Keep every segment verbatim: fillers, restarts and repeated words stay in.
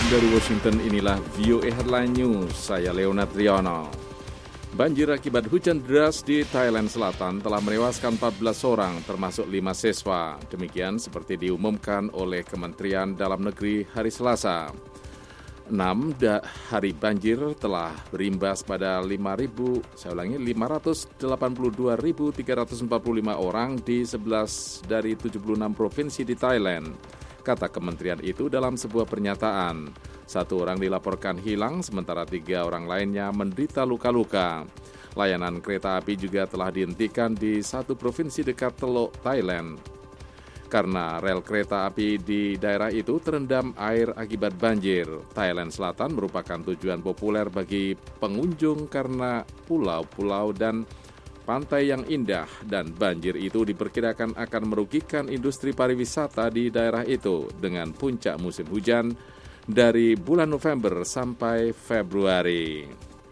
Dari Washington, inilah V O A Headline News. Saya Leonard Riono. Banjir akibat hujan deras di Thailand Selatan telah menewaskan empat belas orang, termasuk lima siswa. Demikian seperti diumumkan oleh Kementerian Dalam Negeri hari Selasa. Enam hari banjir telah berimbas pada lima ribu, saya ulangi, lima ratus delapan puluh dua ribu tiga ratus empat puluh lima orang di sebelas dari tujuh puluh enam provinsi di Thailand, kata kementerian itu dalam sebuah pernyataan. Satu orang dilaporkan hilang, sementara tiga orang lainnya menderita luka-luka. Layanan kereta api juga telah dihentikan di satu provinsi dekat Teluk, Thailand, karena rel kereta api di daerah itu terendam air akibat banjir. Thailand Selatan merupakan tujuan populer bagi pengunjung karena pulau-pulau dan pantai yang indah, dan banjir itu diperkirakan akan merugikan industri pariwisata di daerah itu dengan puncak musim hujan dari bulan November sampai Februari.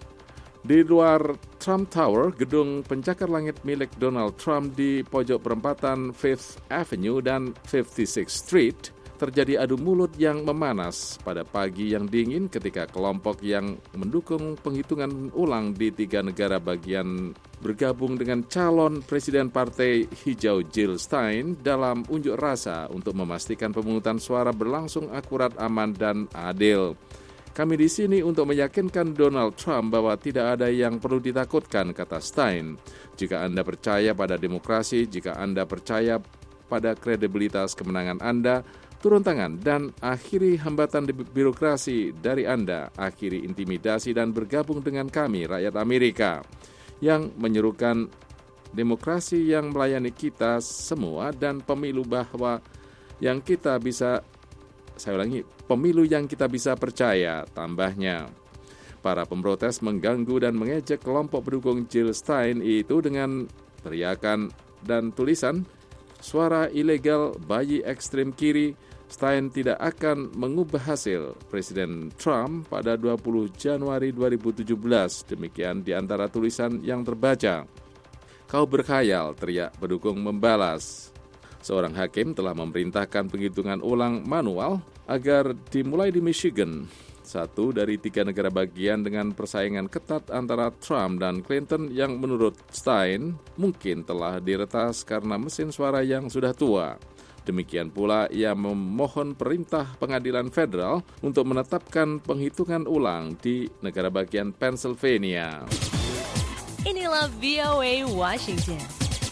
Di luar Trump Tower, gedung pencakar langit milik Donald Trump di pojok perempatan Fifth Avenue dan fifty-sixth Street, terjadi adu mulut yang memanas pada pagi yang dingin ketika kelompok yang mendukung penghitungan ulang di tiga negara bagian bergabung dengan calon presiden Partai Hijau Jill Stein dalam unjuk rasa untuk memastikan pemungutan suara berlangsung akurat, aman, dan adil. Kami di sini untuk meyakinkan Donald Trump bahwa tidak ada yang perlu ditakutkan, kata Stein. Jika Anda percaya pada demokrasi, jika Anda percaya pada kredibilitas kemenangan Anda, turun tangan dan akhiri hambatan birokrasi dari Anda, akhiri intimidasi dan bergabung dengan kami, rakyat Amerika, yang menyerukan demokrasi yang melayani kita semua dan pemilu bahwa yang kita bisa Saya ulangi, pemilu yang kita bisa percaya, tambahnya. Para pemprotes mengganggu dan mengejek kelompok pendukung Jill Stein itu dengan teriakan dan tulisan, suara ilegal bayi ekstrem kiri, Stein tidak akan mengubah hasil Presiden Trump pada dua puluh Januari dua ribu tujuh belas. Demikian di antara tulisan yang terbaca. Kau berkhayal, teriak pendukung membalas. Seorang hakim telah memerintahkan penghitungan ulang manual agar dimulai di Michigan, satu dari tiga negara bagian dengan persaingan ketat antara Trump dan Clinton yang menurut Stein mungkin telah diretas karena mesin suara yang sudah tua. Demikian pula ia memohon perintah pengadilan federal untuk menetapkan penghitungan ulang di negara bagian Pennsylvania. Inilah V O A Washington.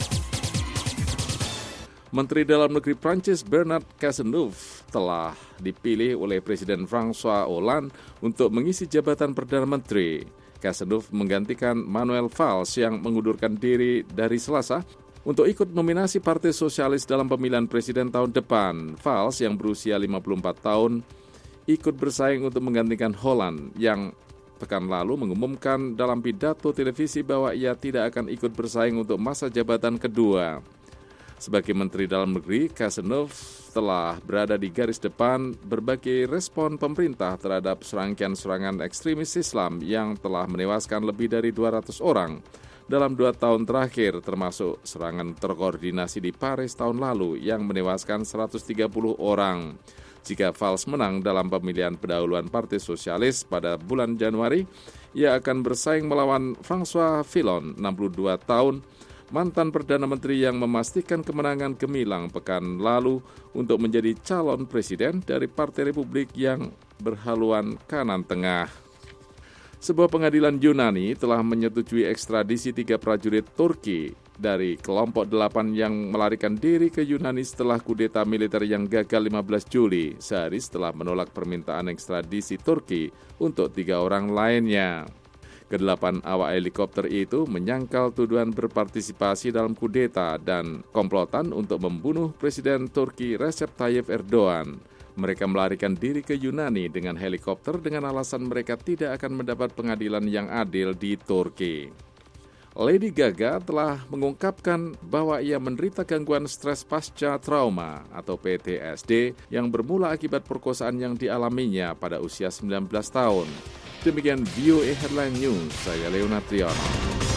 Menteri Dalam Negeri Prancis Bernard Cazeneuve telah dipilih oleh Presiden François Hollande untuk mengisi jabatan Perdana Menteri. Cazeneuve menggantikan Manuel Valls yang mengundurkan diri dari Selasa untuk ikut nominasi Partai Sosialis dalam pemilihan presiden tahun depan. Valls yang berusia lima puluh empat tahun ikut bersaing untuk menggantikan Hollande yang pekan lalu mengumumkan dalam pidato televisi bahwa ia tidak akan ikut bersaing untuk masa jabatan kedua. Sebagai Menteri Dalam Negeri, Cazeneuve telah berada di garis depan berbagai respon pemerintah terhadap serangkaian serangan ekstremis Islam yang telah menewaskan lebih dari dua ratus orang dalam dua tahun terakhir, termasuk serangan terkoordinasi di Paris tahun lalu yang menewaskan seratus tiga puluh orang. Jika Valls menang dalam pemilihan pendahuluan Partai Sosialis pada bulan Januari, ia akan bersaing melawan François Fillon, enam puluh dua tahun, mantan Perdana Menteri yang memastikan kemenangan gemilang pekan lalu untuk menjadi calon presiden dari Partai Republik yang berhaluan kanan tengah. Sebuah pengadilan Yunani telah menyetujui ekstradisi tiga prajurit Turki dari kelompok delapan yang melarikan diri ke Yunani setelah kudeta militer yang gagal lima belas Juli, sehari setelah menolak permintaan ekstradisi Turki untuk tiga orang lainnya. Kedelapan awak helikopter itu menyangkal tuduhan berpartisipasi dalam kudeta dan komplotan untuk membunuh Presiden Turki Recep Tayyip Erdogan. Mereka melarikan diri ke Yunani dengan helikopter dengan alasan mereka tidak akan mendapat pengadilan yang adil di Turki. Lady Gaga telah mengungkapkan bahwa ia menderita gangguan stres pasca trauma atau P T S D yang bermula akibat perkosaan yang dialaminya pada usia sembilan belas tahun. Demikian V O A Headline News, saya Leonard Riono.